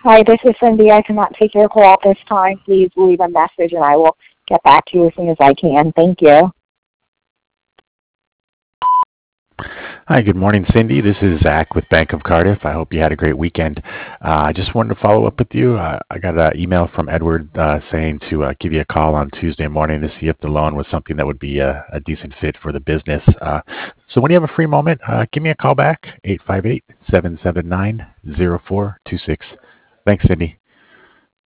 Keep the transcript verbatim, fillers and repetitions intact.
Hi, this is Cindy. I cannot take your call at this time. Please leave a message and I will get back to you as soon as I can. Thank you. Hi, good morning, Cindy. This is Zach with Bank of Cardiff. I hope you had a great weekend. Uh, I just wanted to follow up with you. Uh, I got an email from Edward uh, saying to uh, give you a call on Tuesday morning to see if the loan was something that would be a, a decent fit for the business. Uh, so when you have a free moment, uh, give me a call back, eight five eight, seven seven nine, zero four two six. Thanks, Cindy.